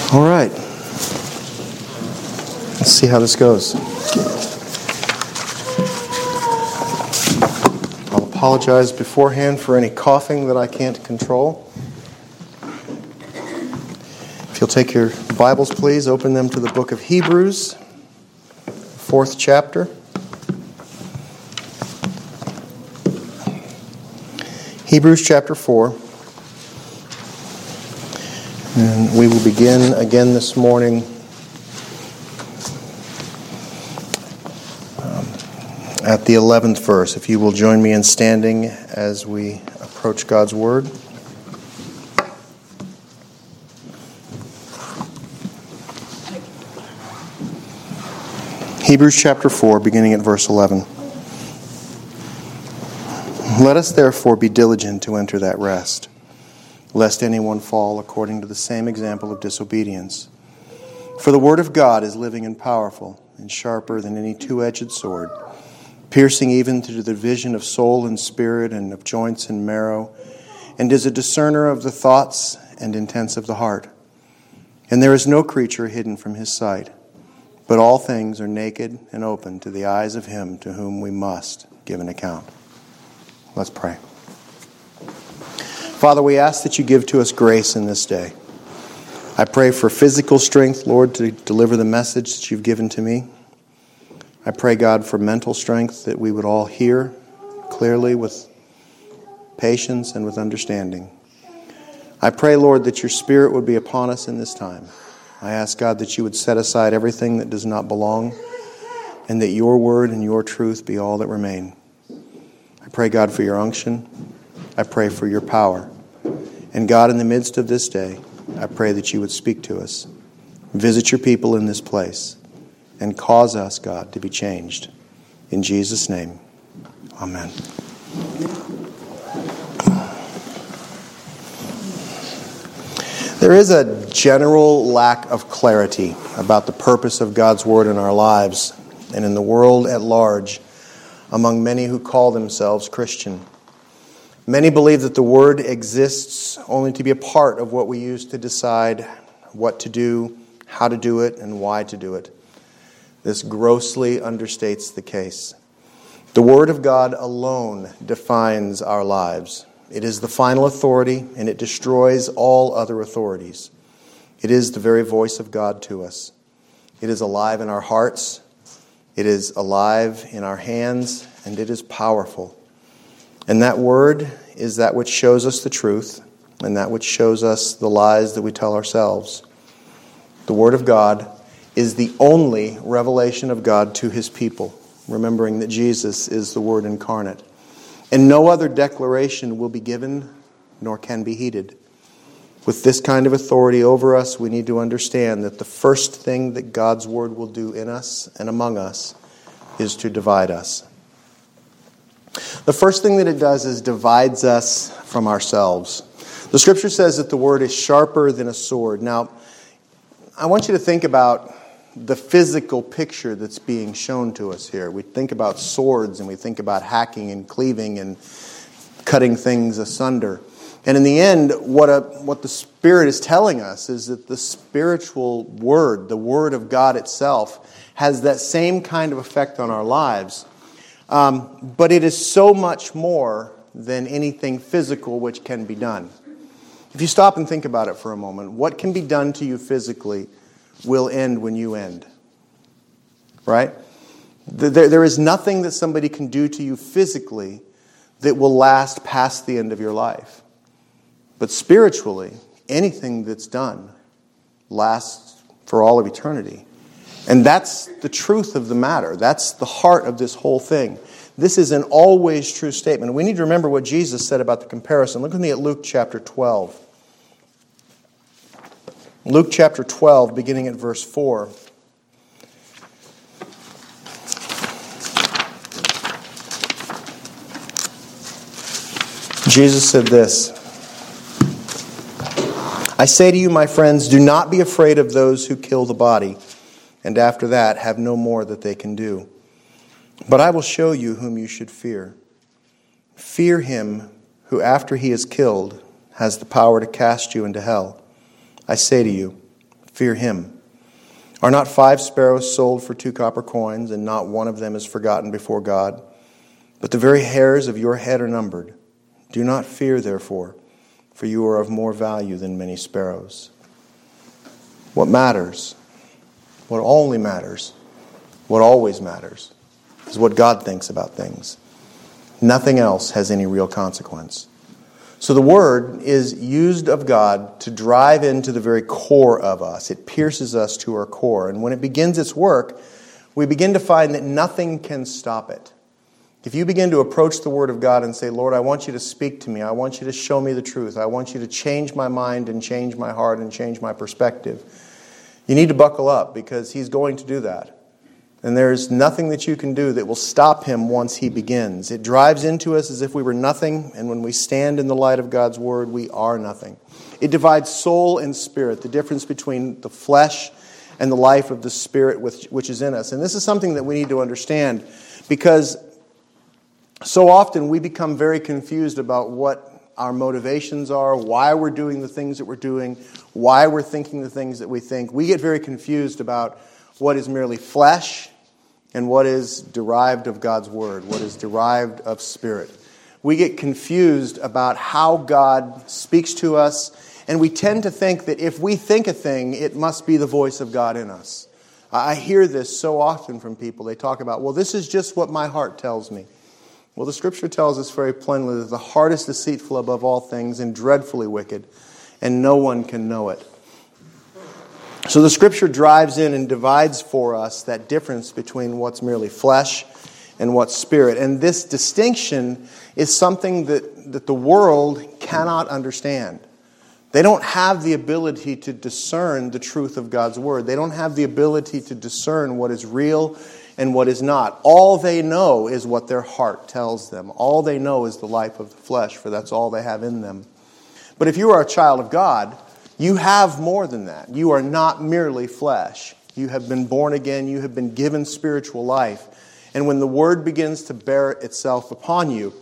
All right. Let's see how this goes. I'll apologize beforehand for any coughing that I can't control. If you'll take your Bibles, please, open them to the book of Hebrews, 4th chapter. Hebrews chapter 4. And we will begin again this morning at the 11th verse. If you will join me in standing as we approach God's Word. Hebrews chapter 4, beginning at verse 11. Let us therefore be diligent to enter that rest, lest anyone fall according to the same example of disobedience. For the word of God is living and powerful, and sharper than any two-edged sword, piercing even to the division of soul and spirit, and of joints and marrow, and is a discerner of the thoughts and intents of the heart. And there is no creature hidden from his sight, but all things are naked and open to the eyes of him to whom we must give an account. Let's pray. Father, we ask that you give to us grace in this day. I pray for physical strength, Lord, to deliver the message that you've given to me. I pray, God, for mental strength, that we would all hear clearly with patience and with understanding. I pray, Lord, that your Spirit would be upon us in this time. I ask, God, that you would set aside everything that does not belong, and that your word and your truth be all that remain. I pray, God, for your unction. I pray for your power. And God, in the midst of this day, I pray that you would speak to us. Visit your people in this place and cause us, God, to be changed. In Jesus' name, amen. There is a general lack of clarity about the purpose of God's word in our lives and in the world at large among many who call themselves Christian. Many believe that the Word exists only to be a part of what we use to decide what to do, how to do it, and why to do it. This grossly understates the case. The Word of God alone defines our lives. It is the final authority, and it destroys all other authorities. It is the very voice of God to us. It is alive in our hearts. It is alive in our hands, and it is powerful. And that word is that which shows us the truth and that which shows us the lies that we tell ourselves. The Word of God is the only revelation of God to His people, remembering that Jesus is the Word incarnate. And no other declaration will be given nor can be heeded. With this kind of authority over us, we need to understand that the first thing that God's Word will do in us and among us is to divide us. The first thing that it does is divides us from ourselves. The Scripture says that the Word is sharper than a sword. Now, I want you to think about the physical picture that's being shown to us here. We think about swords and we think about hacking and cleaving and cutting things asunder. And in the end, what the Spirit is telling us is that the spiritual Word, the Word of God itself, has that same kind of effect on our lives. But it is so much more than anything physical which can be done. If you stop and think about it for a moment, what can be done to you physically will end when you end. Right? There is nothing that somebody can do to you physically that will last past the end of your life. But spiritually, anything that's done lasts for all of eternity. And that's the truth of the matter. That's the heart of this whole thing. This is an always true statement. We need to remember what Jesus said about the comparison. Look with me at Luke chapter 12. Luke chapter 12, beginning at verse 4. Jesus said this, I say to you, my friends, do not be afraid of those who kill the body, and after that have no more that they can do. But I will show you whom you should fear. Fear him who, after he is killed, has the power to cast you into hell. I say to you, Fear him. Are not 5 sparrows sold for 2 copper coins, and not one of them is forgotten before God? But the very hairs of your head are numbered. Do not fear, therefore, for you are of more value than many sparrows. What matters, what only matters, what always matters, is what God thinks about things. Nothing else has any real consequence. So the Word is used of God to drive into the very core of us. It pierces us to our core. And when it begins its work, we begin to find that nothing can stop it. If you begin to approach the Word of God and say, Lord, I want you to speak to me. I want you to show me the truth. I want you to change my mind and change my heart and change my perspective. You need to buckle up because He's going to do that. And there's nothing that you can do that will stop Him once He begins. It drives into us as if we were nothing, and when we stand in the light of God's Word, we are nothing. It divides soul and spirit, the difference between the flesh and the life of the Spirit which is in us. And this is something that we need to understand because so often we become very confused about what our motivations are, why we're doing the things that we're doing, why we're thinking the things that we think. We get very confused about what is merely flesh and what is derived of God's Word, what is derived of Spirit. We get confused about how God speaks to us, and we tend to think that if we think a thing, it must be the voice of God in us. I hear this so often from people. They talk about, well, this is just what my heart tells me. Well, the Scripture tells us very plainly that the heart is deceitful above all things and dreadfully wicked, and no one can know it. So the Scripture drives in and divides for us that difference between what's merely flesh and what's spirit. And this distinction is something that the world cannot understand. They don't have the ability to discern the truth of God's Word. They don't have the ability to discern what is real and what is not. All they know is what their heart tells them. All they know is the life of the flesh, for that's all they have in them. But if you are a child of God, you have more than that. You are not merely flesh. You have been born again. You have been given spiritual life. And when the Word begins to bear itself upon you,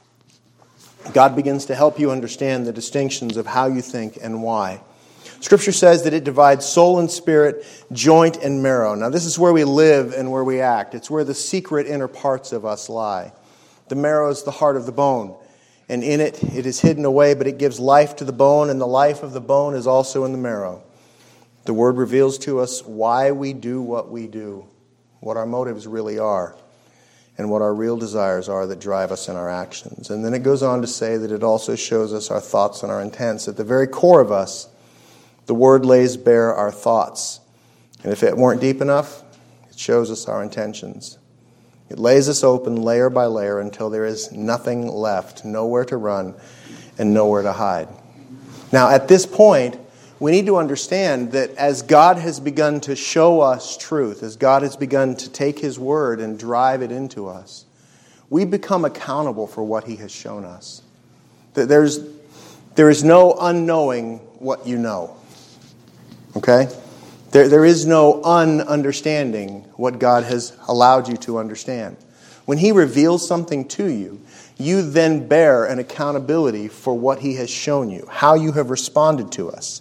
God begins to help you understand the distinctions of how you think and why. Scripture says that it divides soul and spirit, joint and marrow. Now this is where we live and where we act. It's where the secret inner parts of us lie. The marrow is the heart of the bone. And in it is hidden away, but it gives life to the bone, and the life of the bone is also in the marrow. The Word reveals to us why we do what we do, what our motives really are, and what our real desires are that drive us in our actions. And then it goes on to say that it also shows us our thoughts and our intents. At the very core of us, the Word lays bare our thoughts. And if it weren't deep enough, it shows us our intentions. It lays us open layer by layer until there is nothing left, nowhere to run and nowhere to hide. Now, at this point, we need to understand that as God has begun to show us truth, as God has begun to take His Word and drive it into us, we become accountable for what He has shown us. There is no unknowing what you know. Okay? There is no un-understanding what God has allowed you to understand. When He reveals something to you, you then bear an accountability for what He has shown you, how you have responded to us.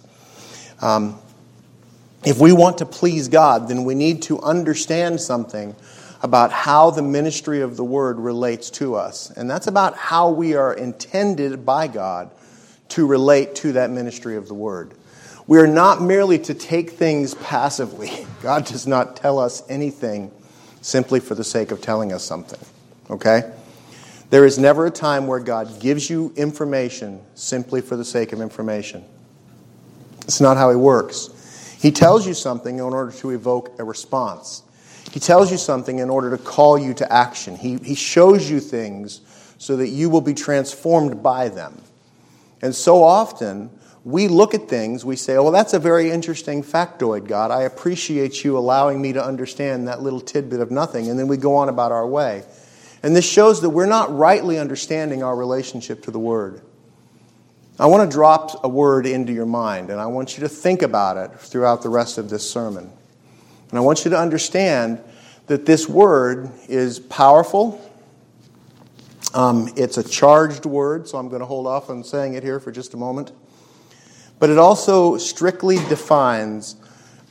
If we want to please God, then we need to understand something about how the ministry of the Word relates to us. And that's about how we are intended by God to relate to that ministry of the Word. We are not merely to take things passively. God does not tell us anything simply for the sake of telling us something. Okay? There is never a time where God gives you information simply for the sake of information. It's not how He works. He tells you something in order to evoke a response. He tells you something in order to call you to action. He shows you things so that you will be transformed by them. And so often, we look at things, we say, oh, well, that's a very interesting factoid, God. I appreciate you allowing me to understand that little tidbit of nothing. And then we go on about our way. And this shows that we're not rightly understanding our relationship to the Word. I want to drop a word into your mind, and I want you to think about it throughout the rest of this sermon. And I want you to understand that this word is powerful. It's a charged word, so I'm going to hold off on saying it here for just a moment. But it also strictly defines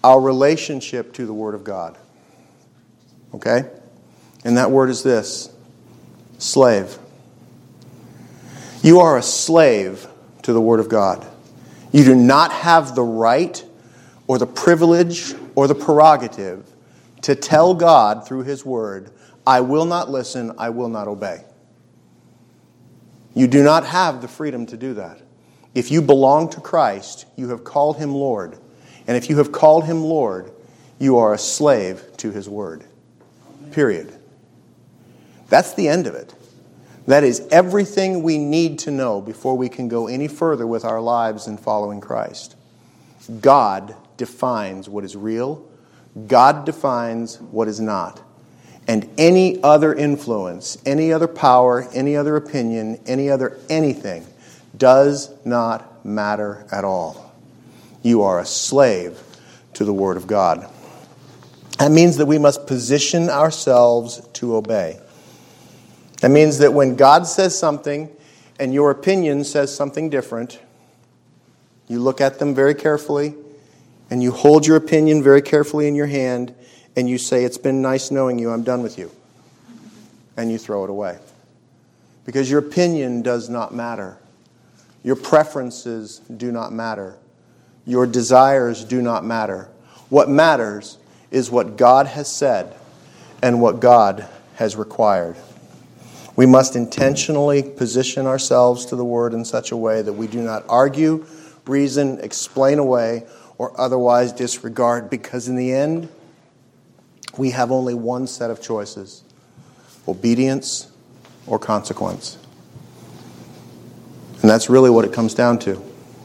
our relationship to the Word of God. Okay? And that word is this: slave. You are a slave to the Word of God. You do not have the right or the privilege or the prerogative to tell God through His Word, I will not listen, I will not obey. You do not have the freedom to do that. If you belong to Christ, you have called Him Lord. And if you have called Him Lord, you are a slave to His Word. Period. That's the end of it. That is everything we need to know before we can go any further with our lives in following Christ. God defines what is real. God defines what is not. And any other influence, any other power, any other opinion, any other anything does not matter at all. You are a slave to the Word of God. That means that we must position ourselves to obey. That means that when God says something and your opinion says something different, you look at them very carefully and you hold your opinion very carefully in your hand and you say, it's been nice knowing you, I'm done with you. And you throw it away. Because your opinion does not matter. Your preferences do not matter. Your desires do not matter. What matters is what God has said and what God has required. We must intentionally position ourselves to the Word in such a way that we do not argue, reason, explain away, or otherwise disregard, because in the end, we have only one set of choices: obedience or consequence. And that's really what it comes down to.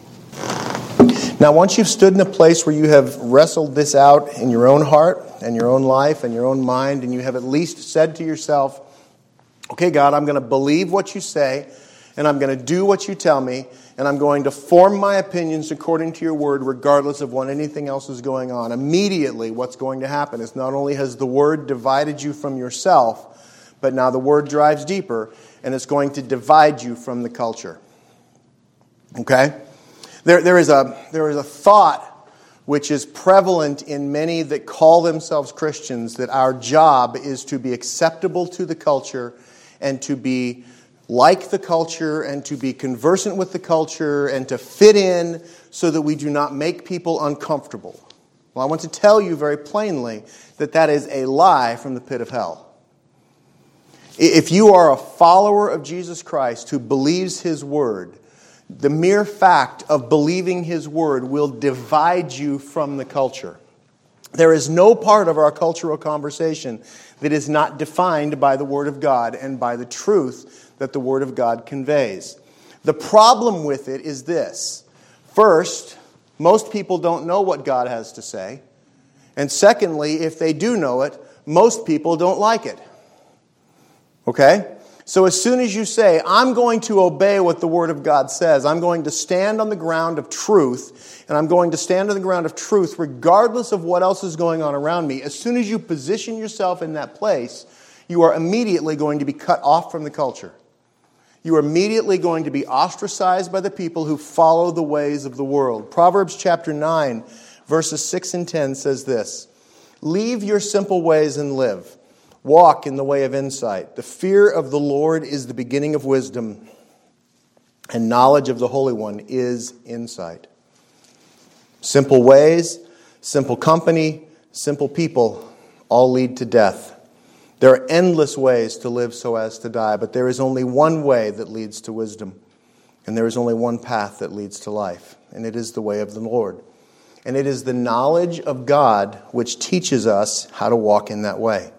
Now, once you've stood in a place where you have wrestled this out in your own heart and your own life and your own mind, and you have at least said to yourself, okay, God, I'm going to believe what you say, and I'm going to do what you tell me, and I'm going to form my opinions according to your word, regardless of what anything else is going on. Immediately, what's going to happen is not only has the word divided you from yourself, but now the word drives deeper, and it's going to divide you from the culture. Okay? There is a thought which is prevalent in many that call themselves Christians, that our job is to be acceptable to the culture and to be like the culture and to be conversant with the culture and to fit in so that we do not make people uncomfortable. Well, I want to tell you very plainly that that is a lie from the pit of hell. If you are a follower of Jesus Christ who believes His Word, the mere fact of believing His Word will divide you from the culture. There is no part of our cultural conversation that is not defined by the Word of God and by the truth that the Word of God conveys. The problem with it is this. First, most people don't know what God has to say. And secondly, if they do know it, most people don't like it. Okay? So as soon as you say, I'm going to obey what the Word of God says, I'm going to stand on the ground of truth, and I'm going to stand on the ground of truth regardless of what else is going on around me, as soon as you position yourself in that place, you are immediately going to be cut off from the culture. You are immediately going to be ostracized by the people who follow the ways of the world. Proverbs chapter 9, verses 6 and 10 says this: leave your simple ways and live. Walk in the way of insight. The fear of the Lord is the beginning of wisdom, and knowledge of the Holy One is insight. Simple ways, simple company, simple people all lead to death. There are endless ways to live so as to die, but there is only one way that leads to wisdom, and there is only one path that leads to life, and it is the way of the Lord. And it is the knowledge of God which teaches us how to walk in that way.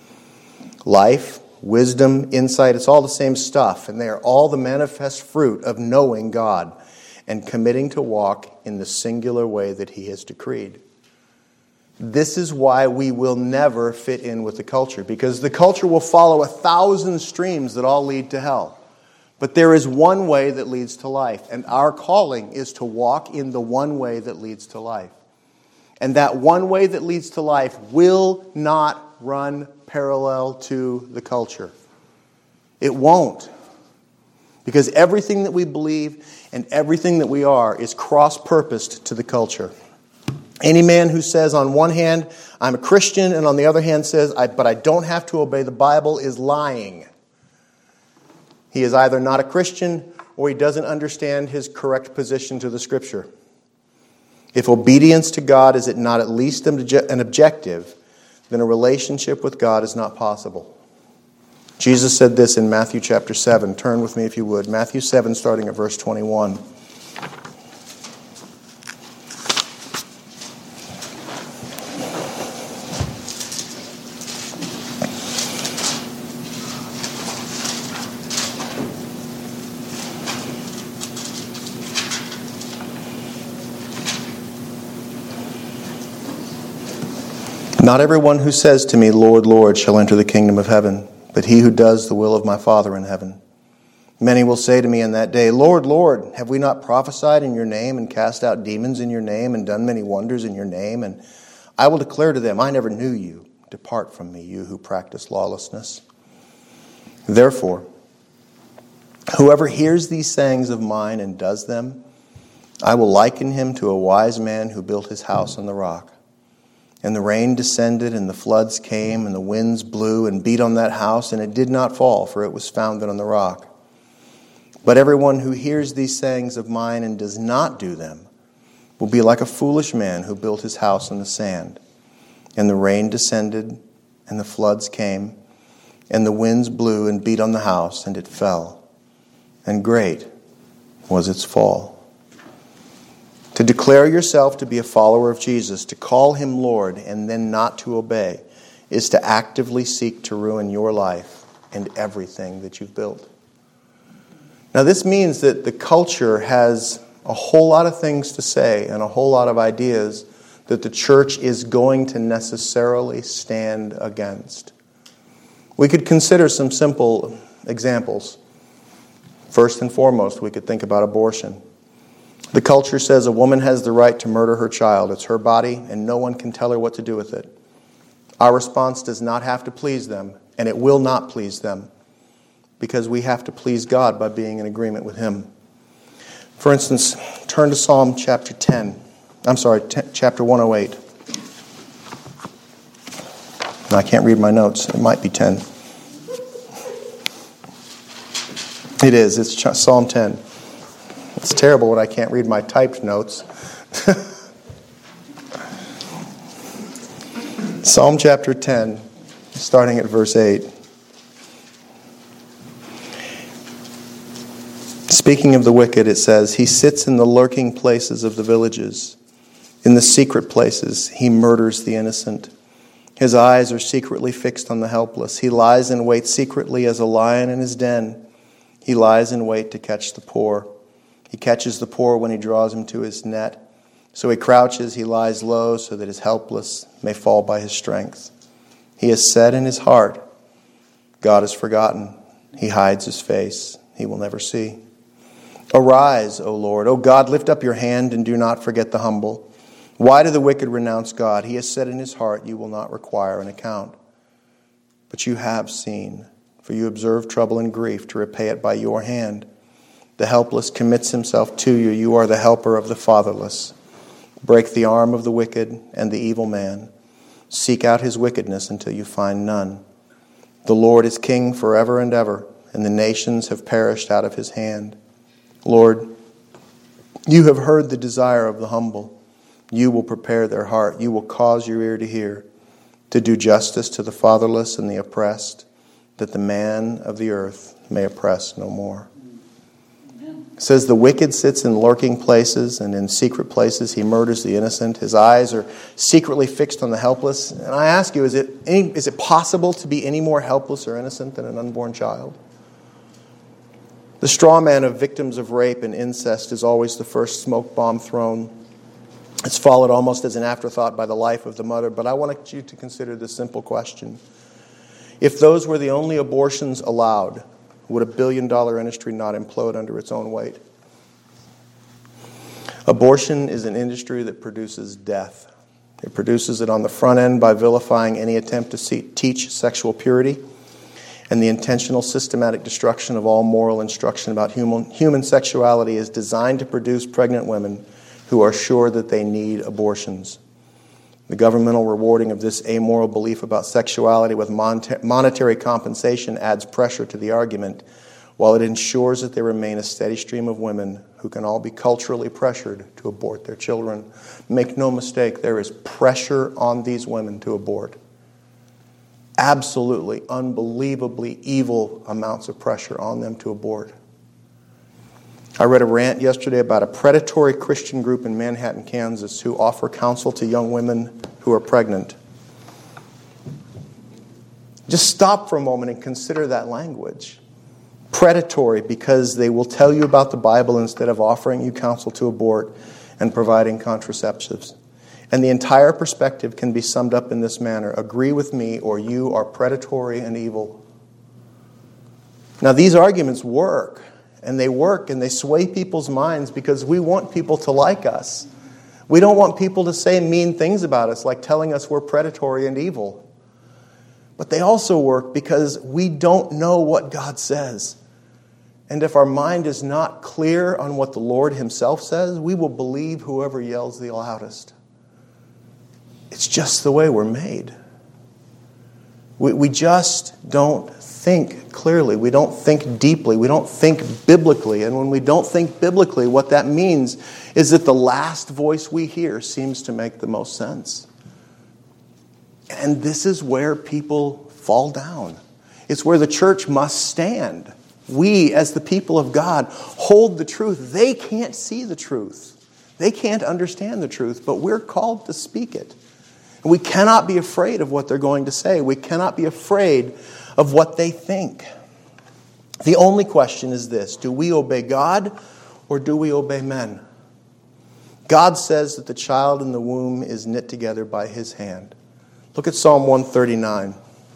Life, wisdom, insight, it's all the same stuff, and they are all the manifest fruit of knowing God and committing to walk in the singular way that He has decreed. This is why we will never fit in with the culture, because the culture will follow 1,000 streams that all lead to hell. But there is one way that leads to life, and our calling is to walk in the one way that leads to life. And that one way that leads to life will not run parallel to the culture. It won't. Because everything that we believe and everything that we are is cross-purposed to the culture. Any man who says on one hand, I'm a Christian, and on the other hand says, but I don't have to obey the Bible, is lying. He is either not a Christian or he doesn't understand his correct position to the Scripture. If obedience to God is not at least an objective, then a relationship with God is not possible. Jesus said this in Matthew chapter 7. Turn with me if you would. Matthew 7, starting at verse 21. Not everyone who says to me, Lord, Lord, shall enter the kingdom of heaven, but he who does the will of my Father in heaven. Many will say to me in that day, Lord, Lord, have we not prophesied in your name and cast out demons in your name and done many wonders in your name? And I will declare to them, I never knew you. Depart from me, you who practice lawlessness. Therefore, whoever hears these sayings of mine and does them, I will liken him to a wise man who built his house on the rock. And the rain descended, and the floods came, and the winds blew and beat on that house, and it did not fall, for it was founded on the rock. But everyone who hears these sayings of mine and does not do them will be like a foolish man who built his house on the sand. And the rain descended, and the floods came, and the winds blew and beat on the house, and it fell. And great was its fall. To declare yourself to be a follower of Jesus, to call him Lord and then not to obey, is to actively seek to ruin your life and everything that you've built. Now this means that the culture has a whole lot of things to say and a whole lot of ideas that the church is going to necessarily stand against. We could consider some simple examples. First and foremost, we could think about abortion. The culture says a woman has the right to murder her child. It's her body, and no one can tell her what to do with it. Our response does not have to please them, and it will not please them, because we have to please God by being in agreement with him. For instance, turn to Psalm chapter 108. I can't read my notes. It might be 10. It is. It's Psalm 10. It's terrible when I can't read my typed notes. Psalm chapter 10, starting at verse 8. Speaking of the wicked, it says, he sits in the lurking places of the villages. In the secret places, he murders the innocent. His eyes are secretly fixed on the helpless. He lies in wait secretly as a lion in his den. He lies in wait to catch the poor. He catches the poor when he draws him to his net. So he crouches, he lies low, so that his helpless may fall by his strength. He has said in his heart, God is forgotten. He hides his face. He will never see. Arise, O Lord. O God, lift up your hand and do not forget the humble. Why do the wicked renounce God? He has said in his heart, you will not require an account. But you have seen, for you observe trouble and grief to repay it by your hand. The helpless commits himself to you. You are the helper of the fatherless. Break the arm of the wicked and the evil man. Seek out his wickedness until you find none. The Lord is king forever and ever, and the nations have perished out of his hand. Lord, you have heard the desire of the humble. You will prepare their heart. You will cause your ear to hear, to do justice to the fatherless and the oppressed, that the man of the earth may oppress no more. It says the wicked sits in lurking places, and in secret places he murders the innocent. His eyes are secretly fixed on the helpless. And I ask you, is it possible to be any more helpless or innocent than an unborn child? The straw man of victims of rape and incest is always the first smoke bomb thrown. It's followed almost as an afterthought by the life of the mother. But I want you to consider this simple question. If those were the only abortions allowed, would a billion-dollar industry not implode under its own weight? Abortion is an industry that produces death. It produces it on the front end by vilifying any attempt to teach sexual purity and the intentional systematic destruction of all moral instruction about human sexuality is designed to produce pregnant women who are sure that they need abortions. The governmental rewarding of this amoral belief about sexuality with monetary compensation adds pressure to the argument, while it ensures that there remain a steady stream of women who can all be culturally pressured to abort their children. Make no mistake, there is pressure on these women to abort. Absolutely, unbelievably evil amounts of pressure on them to abort. I read a rant yesterday about a predatory Christian group in Manhattan, Kansas, who offer counsel to young women who are pregnant. Just stop for a moment and consider that language. Predatory, because they will tell you about the Bible instead of offering you counsel to abort and providing contraceptives. And the entire perspective can be summed up in this manner: agree with me or you are predatory and evil. Now these arguments work, and they sway people's minds because we want people to like us. We don't want people to say mean things about us, like telling us we're predatory and evil. But they also work because we don't know what God says. And if our mind is not clear on what the Lord Himself says, we will believe whoever yells the loudest. It's just the way we're made. We just don't think clearly. We don't think deeply. We don't think biblically. And when we don't think biblically, what that means is that the last voice we hear seems to make the most sense. And this is where people fall down. It's where the church must stand. We, as the people of God, hold the truth. They can't see the truth. They can't understand the truth, but we're called to speak it. And we cannot be afraid of what they're going to say. We cannot be afraid of what they think. The only question is this: do we obey God or do we obey men? God says that the child in the womb is knit together by His hand. Look at Psalm 139.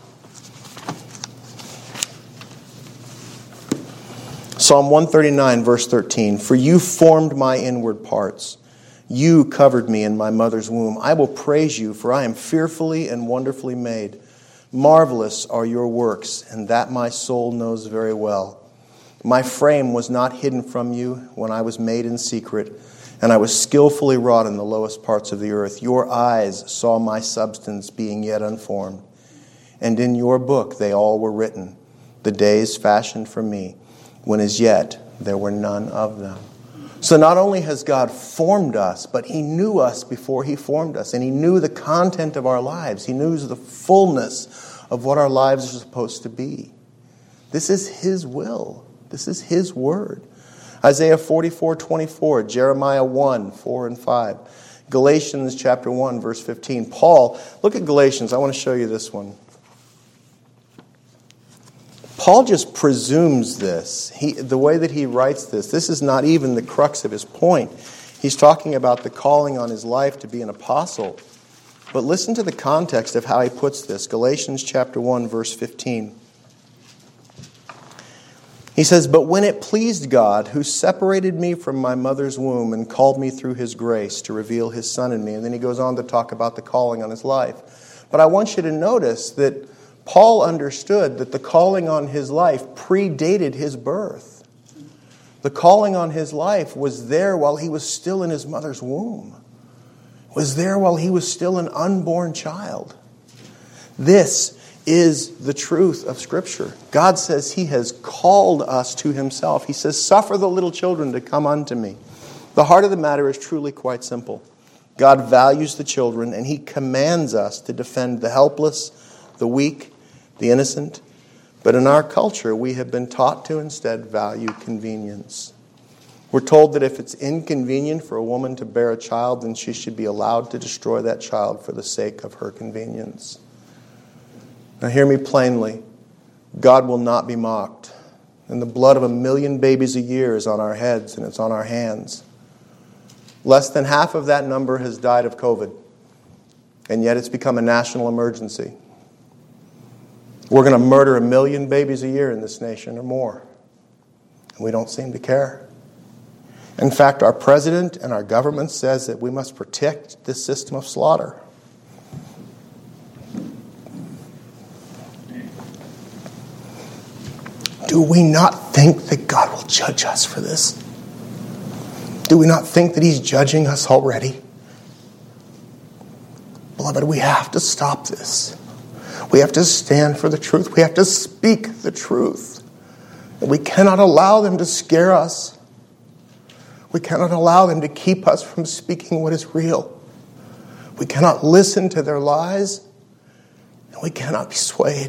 Psalm 139, verse 13. For you formed my inward parts. You covered me in my mother's womb. I will praise you, for I am fearfully and wonderfully made. Marvelous are your works, and that my soul knows very well. My frame was not hidden from you when I was made in secret, and I was skillfully wrought in the lowest parts of the earth. Your eyes saw my substance being yet unformed, and in your book they all were written, the days fashioned for me, when as yet there were none of them. So not only has God formed us, but He knew us before He formed us. And He knew the content of our lives. He knew the fullness of what our lives are supposed to be. This is His will. This is His word. Isaiah 44:24, Jeremiah 1, 4 and 5. Galatians chapter 1, verse 15. Paul, look at Galatians. I want to show you this one. Paul just presumes this. The way that he writes this is not even the crux of his point. He's talking about the calling on his life to be an apostle. But listen to the context of how he puts this. Galatians chapter 1, verse 15. He says, but when it pleased God, who separated me from my mother's womb and called me through His grace to reveal His Son in me. And then he goes on to talk about the calling on his life. But I want you to notice that Paul understood that the calling on his life predated his birth. The calling on his life was there while he was still in his mother's womb. Was there while he was still an unborn child. This is the truth of Scripture. God says He has called us to Himself. He says, suffer the little children to come unto me. The heart of the matter is truly quite simple. God values the children, and He commands us to defend the helpless, the weak, the innocent. But in our culture, we have been taught to instead value convenience. We're told that if it's inconvenient for a woman to bear a child, then she should be allowed to destroy that child for the sake of her convenience. Now hear me plainly. God will not be mocked. And the blood of 1 million babies a year is on our heads and it's on our hands. Less than half of that number has died of COVID. And yet it's become a national emergency. We're going to murder 1 million babies a year in this nation or more. And we don't seem to care. In fact, our president and our government says that we must protect this system of slaughter. Do we not think that God will judge us for this? Do we not think that He's judging us already? Beloved, we have to stop this. We have to stand for the truth. We have to speak the truth. And we cannot allow them to scare us. We cannot allow them to keep us from speaking what is real. We cannot listen to their lies, and we cannot be swayed.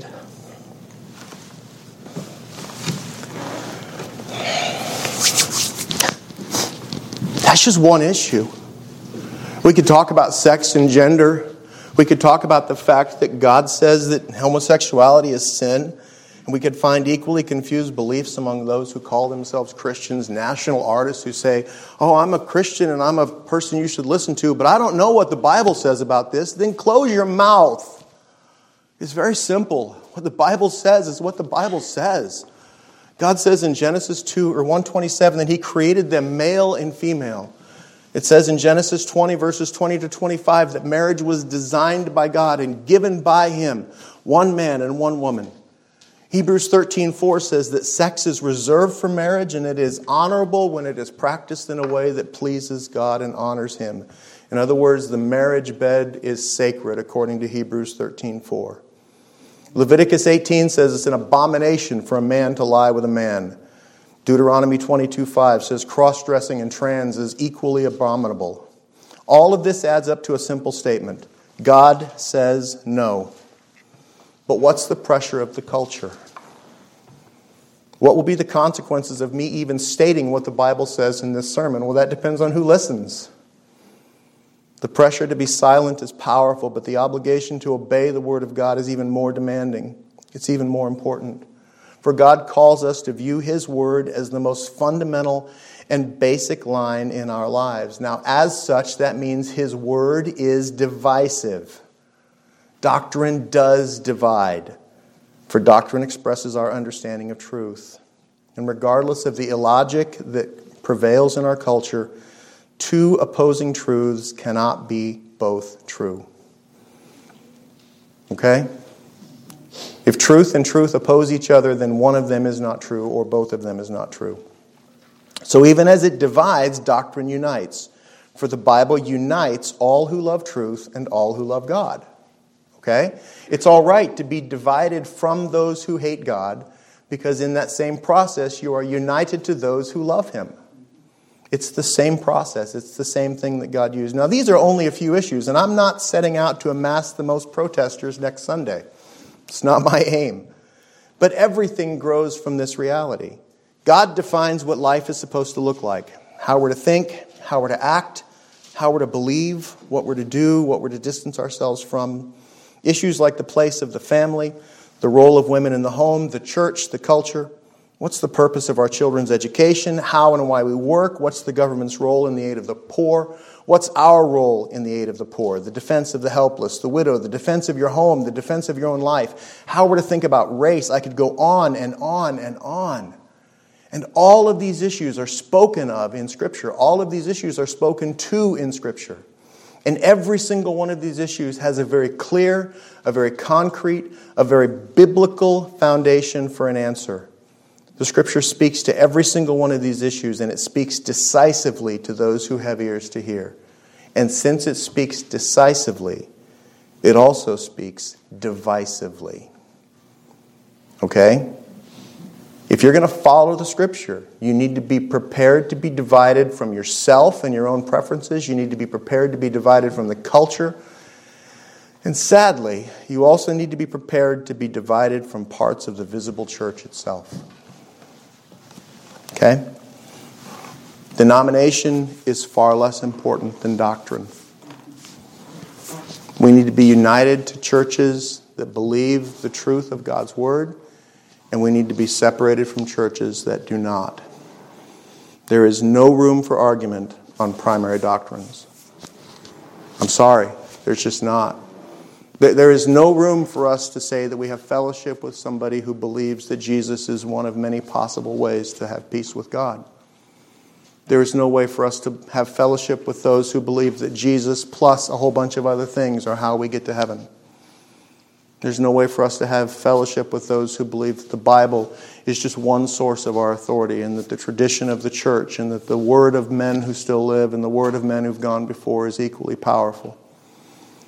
That's just one issue. We could talk about sex and gender. We could talk about the fact that God says that homosexuality is sin. And we could find equally confused beliefs among those who call themselves Christians, national artists who say, oh, I'm a Christian and I'm a person you should listen to, but I don't know what the Bible says about this. Then close your mouth. It's very simple. What the Bible says is what the Bible says. God says in Genesis 1:27 that He created them male and female. It says in Genesis 20, verses 20 to 25, that marriage was designed by God and given by Him, one man and one woman. Hebrews 13:4 says that sex is reserved for marriage and it is honorable when it is practiced in a way that pleases God and honors Him. In other words, the marriage bed is sacred according to Hebrews 13:4. Leviticus 18 says it's an abomination for a man to lie with a man. Deuteronomy 22:5 says cross-dressing and trans is equally abominable. All of this adds up to a simple statement. God says no. But what's the pressure of the culture? What will be the consequences of me even stating what the Bible says in this sermon? Well, that depends on who listens. The pressure to be silent is powerful, but the obligation to obey the Word of God is even more demanding. It's even more important. For God calls us to view His Word as the most fundamental and basic line in our lives. Now, as such, that means His Word is divisive. Doctrine does divide, for doctrine expresses our understanding of truth. And regardless of the illogic that prevails in our culture, two opposing truths cannot be both true. Okay? If truth and truth oppose each other, then one of them is not true, or both of them is not true. So even as it divides, doctrine unites. For the Bible unites all who love truth and all who love God. Okay? It's all right to be divided from those who hate God, because in that same process you are united to those who love Him. It's the same process. It's the same thing that God used. Now, these are only a few issues, and I'm not setting out to amass the most protesters next Sunday. It's not my aim. But everything grows from this reality. God defines what life is supposed to look like, how we're to think, how we're to act, how we're to believe, what we're to do, what we're to distance ourselves from. Issues like the place of the family, the role of women in the home, the church, the culture. What's the purpose of our children's education? How and why we work? What's the government's role in the aid of the poor? What's our role in the aid of the poor? The defense of the helpless, the widow, the defense of your home, the defense of your own life. How we're to think about race. I could go on and on and on. And all of these issues are spoken of in Scripture. All of these issues are spoken to in Scripture. And every single one of these issues has a very clear, a very concrete, a very biblical foundation for an answer. The Scripture speaks to every single one of these issues, and it speaks decisively to those who have ears to hear. And since it speaks decisively, it also speaks divisively. Okay? If you're going to follow the Scripture, you need to be prepared to be divided from yourself and your own preferences. You need to be prepared to be divided from the culture. And sadly, you also need to be prepared to be divided from parts of the visible church itself. Okay? Denomination is far less important than doctrine. We need to be united to churches that believe the truth of God's Word, and we need to be separated from churches that do not. There is no room for argument on primary doctrines. I'm sorry, there's just not. There is no room for us to say that we have fellowship with somebody who believes that Jesus is one of many possible ways to have peace with God. There is no way for us to have fellowship with those who believe that Jesus plus a whole bunch of other things are how we get to heaven. There's no way for us to have fellowship with those who believe that the Bible is just one source of our authority, and that the tradition of the church and that the word of men who still live and the word of men who've gone before is equally powerful.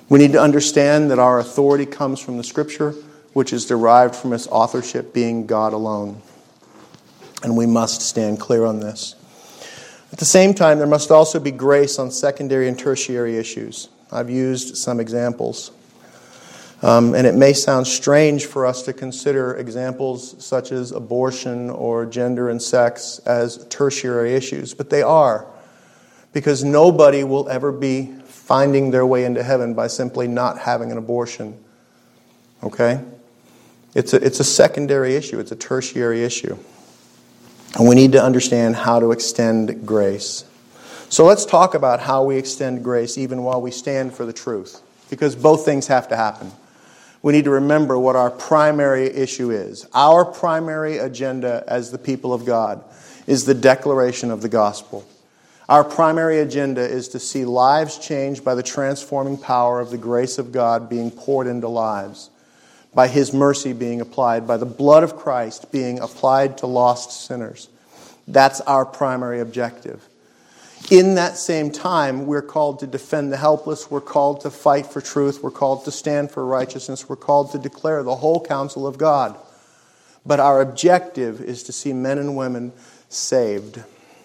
We need to understand that our authority comes from the Scripture, which is derived from its authorship being God alone. And we must stand clear on this. At the same time, there must also be grace on secondary and tertiary issues. I've used some examples. And it may sound strange for us to consider examples such as abortion or gender and sex as tertiary issues, but they are. Because nobody will ever be finding their way into heaven by simply not having an abortion. Okay? It's a secondary issue. It's a tertiary issue. And we need to understand how to extend grace. So let's talk about how we extend grace even while we stand for the truth. Because both things have to happen. We need to remember what our primary issue is. Our primary agenda as the people of God is the declaration of the gospel. Our primary agenda is to see lives changed by the transforming power of the grace of God being poured into lives, by His mercy being applied, by the blood of Christ being applied to lost sinners. That's our primary objective. In that same time, we're called to defend the helpless. We're called to fight for truth. We're called to stand for righteousness. We're called to declare the whole counsel of God. But our objective is to see men and women saved.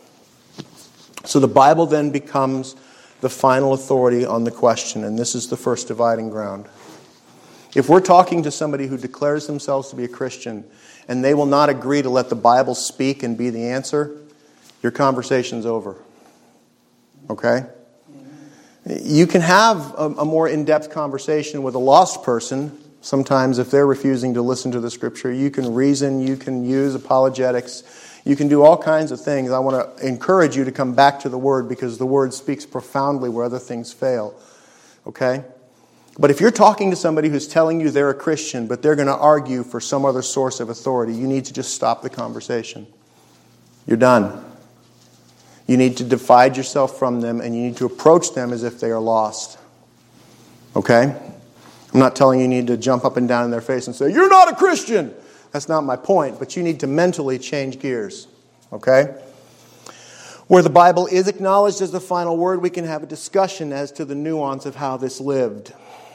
So the Bible then becomes the final authority on the question, and this is the first dividing ground. If we're talking to somebody who declares themselves to be a Christian, and they will not agree to let the Bible speak and be the answer, your conversation's over. Okay? You can have a more in-depth conversation with a lost person. Sometimes if they're refusing to listen to the Scripture, you can reason, you can use apologetics, you can do all kinds of things. I want to encourage you to come back to the Word because the Word speaks profoundly where other things fail. Okay? But if you're talking to somebody who's telling you they're a Christian, but they're going to argue for some other source of authority, you need to just stop the conversation. You're done. You need to divide yourself from them, and you need to approach them as if they are lost. Okay? I'm not telling you need to jump up and down in their face and say, "You're not a Christian!" That's not my point, but you need to mentally change gears. Okay? Where the Bible is acknowledged as the final word, we can have a discussion as to the nuance of how this lived.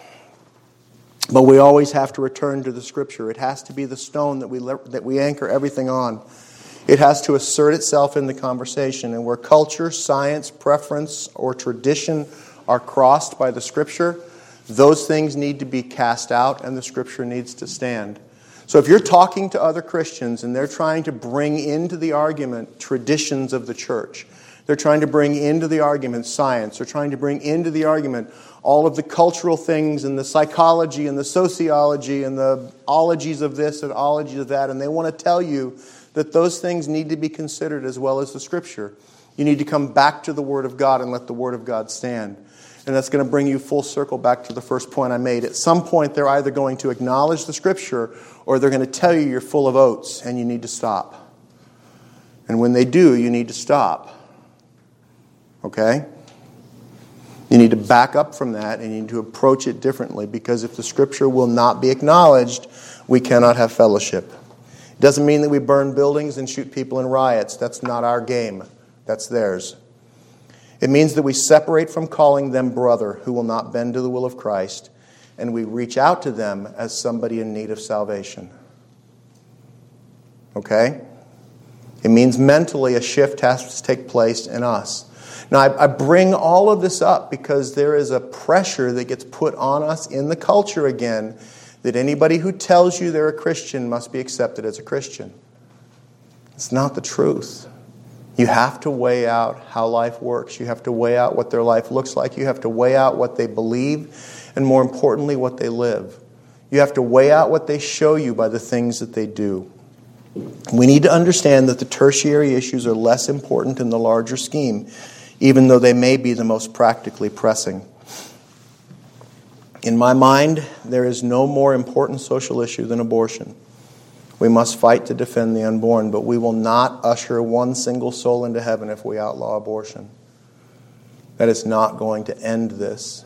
But we always have to return to the Scripture. It has to be the stone that we anchor everything on. It has to assert itself in the conversation. And where culture, science, preference, or tradition are crossed by the Scripture, those things need to be cast out and the Scripture needs to stand. So if you're talking to other Christians and they're trying to bring into the argument traditions of the church, they're trying to bring into the argument science, they're trying to bring into the argument all of the cultural things and the psychology and the sociology and the ologies of this and ologies of that, and they want to tell you that those things need to be considered as well as the Scripture. You need to come back to the Word of God and let the Word of God stand. And that's going to bring you full circle back to the first point I made. At some point, they're either going to acknowledge the Scripture or they're going to tell you you're full of oats and you need to stop. And when they do, you need to stop. Okay? You need to back up from that and you need to approach it differently, because if the Scripture will not be acknowledged, we cannot have fellowship. It doesn't mean that we burn buildings and shoot people in riots. That's not our game. That's theirs. It means that we separate from calling them brother who will not bend to the will of Christ, and we reach out to them as somebody in need of salvation. Okay? It means mentally a shift has to take place in us. Now, I bring all of this up because there is a pressure that gets put on us in the culture again that anybody who tells you they're a Christian must be accepted as a Christian. It's not the truth. You have to weigh out how life works. You have to weigh out what their life looks like. You have to weigh out what they believe, and more importantly, what they live. You have to weigh out what they show you by the things that they do. We need to understand that the tertiary issues are less important in the larger scheme, even though they may be the most practically pressing. In my mind, there is no more important social issue than abortion. We must fight to defend the unborn, but we will not usher one single soul into heaven if we outlaw abortion. That is not going to end this.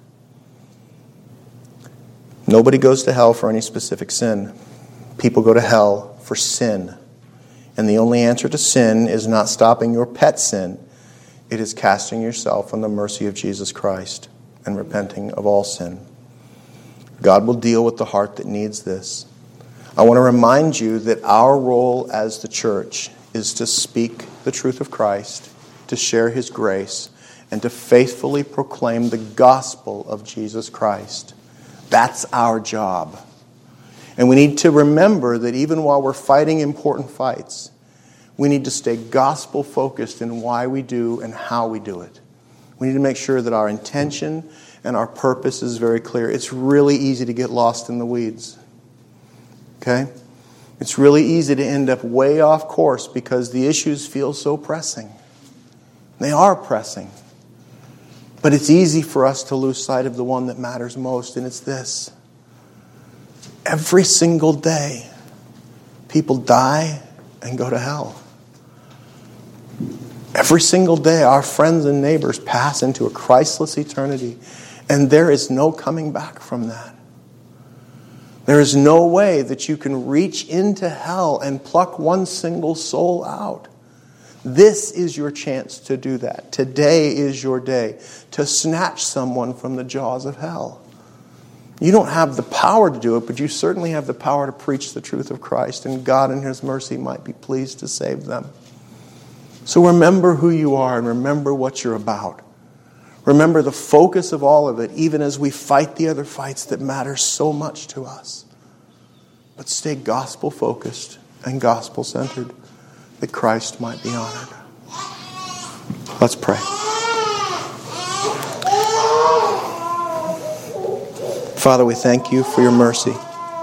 Nobody goes to hell for any specific sin. People go to hell for sin. And the only answer to sin is not stopping your pet sin. It is casting yourself on the mercy of Jesus Christ. and repenting of all sin. God will deal with the heart that needs this. I want to remind you that our role as the church is to speak the truth of Christ, to share His grace, and to faithfully proclaim the gospel of Jesus Christ. That's our job. And we need to remember that even while we're fighting important fights, we need to stay gospel-focused in why we do and how we do it. We need to make sure that our intention and our purpose is very clear. It's really easy to get lost in the weeds. Okay? It's really easy to end up way off course because the issues feel so pressing. They are pressing. But it's easy for us to lose sight of the one that matters most, and it's this. Every single day, people die and go to hell. Every single day, our friends and neighbors pass into a Christless eternity, and there is no coming back from that. There is no way that you can reach into hell and pluck one single soul out. This is your chance to do that. Today is your day to snatch someone from the jaws of hell. You don't have the power to do it, but you certainly have the power to preach the truth of Christ, and God in His mercy might be pleased to save them. So remember who you are and remember what you're about. Remember the focus of all of it, even as we fight the other fights that matter so much to us. But stay gospel-focused and gospel-centered, that Christ might be honored. Let's pray. Father, we thank You for Your mercy.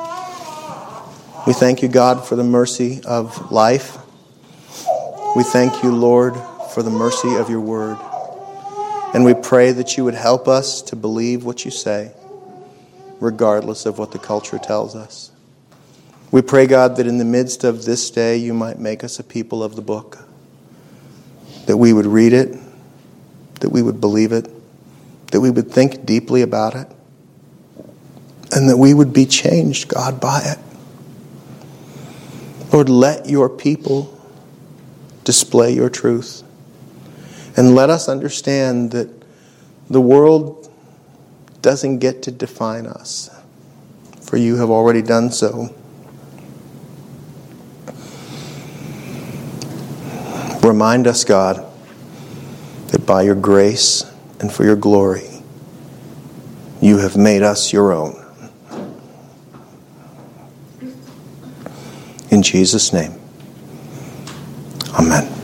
We thank You, God, for the mercy of life. We thank You, Lord, for the mercy of Your word. And we pray that You would help us to believe what You say, regardless of what the culture tells us. We pray, God, that in the midst of this day, You might make us a people of the book. That we would read it, that we would believe it, that we would think deeply about it, and that we would be changed, God, by it. Lord, let Your people display Your truth. And let us understand that the world doesn't get to define us, for You have already done so. Remind us, God, that by Your grace and for Your glory, You have made us Your own. In Jesus' name, amen.